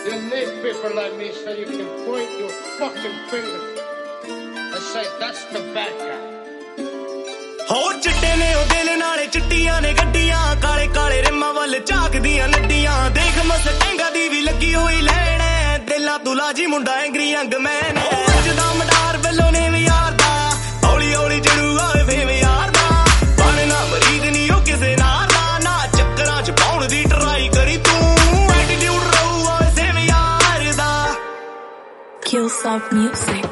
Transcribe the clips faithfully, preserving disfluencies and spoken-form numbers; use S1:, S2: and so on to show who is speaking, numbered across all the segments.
S1: You need people like me so you can point your fucking fingers and say that's the bad guy.
S2: हो चिट्टे ने ओ दिल नाले चिट्टियां ने गड्डियां काले काले रिम्मां वल झाकदियां लड्डियां देख मस्टैंगा दी भी लगी होई लैण दिला तुला जी मुंडा एंग्री यंग मैन अज दा मडार वेलो ने भी यार दा हौली हौली जड़ूआ फेम यार दा बनना मरीद नहीं ओ किसे नार दा ना चक्करां च पाउण दी ट्राई करी तू एटीट्यूड रहूआ सेम यार दा
S3: Kill Soft Music.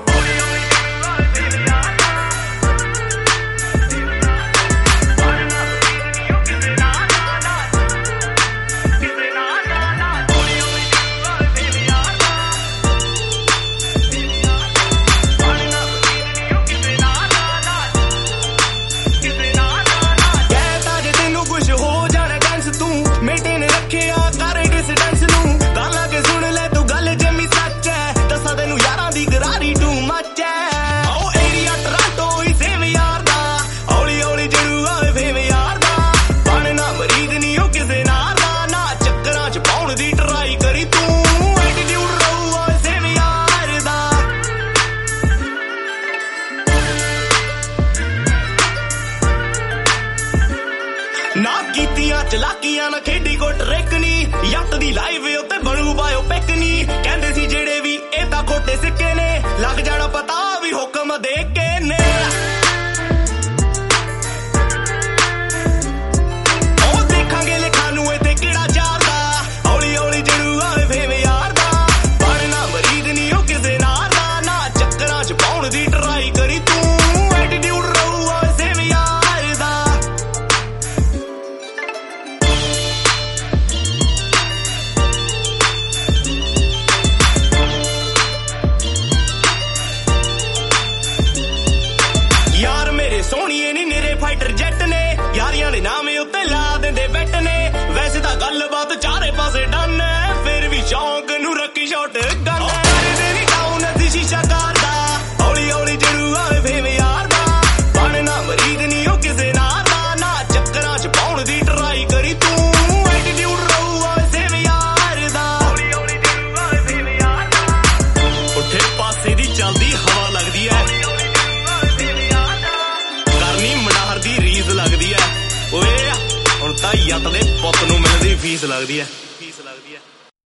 S3: ना कीतियां चलाकियां ना खेडी को ट्रेकनी यट दी लाइव उत्ते बनू बायो पैकनी कहंदे सी जेड़े भी ए तां खोटे सिक्के ने लग जाना पता भी हुक्म दे के ने ओ देखांगे लिखा नू इत्थे किहड़ा जारदा हौली हौली जड़ू आवे फेम यार दा बनना मरीद नहीं ओ किसे नार दा ना चक्करां च पाउण दी ट्राई करी तू एटीट्यूड रहूआ सेम यार दा सोहणीए नी निरे फाइटर जेट ने यारियां दे नाम उत्ते ला देंदे बैट ने वैसे तां गलबात चारे पासे डन फिर भी शौक नू रखी शॉट गन तेरी डाउन दी शीशा करदा हौली हौली जड़ू आवे फेम यार दा बनना मरीद नहीं ओ किसे नार दा ना चक्करां च पाउण दी ट्राई करी तू एटीट्यूड रहूआ सेम यार दा हौली हौली जड़ू आवे फेम यार दा उठे पासे दी चलदी हवा लगदी है दी रीस लगदी है ओए हुण तां यट दे पुत्त नूं मिलदी फीस लगदी है फीस लगदी है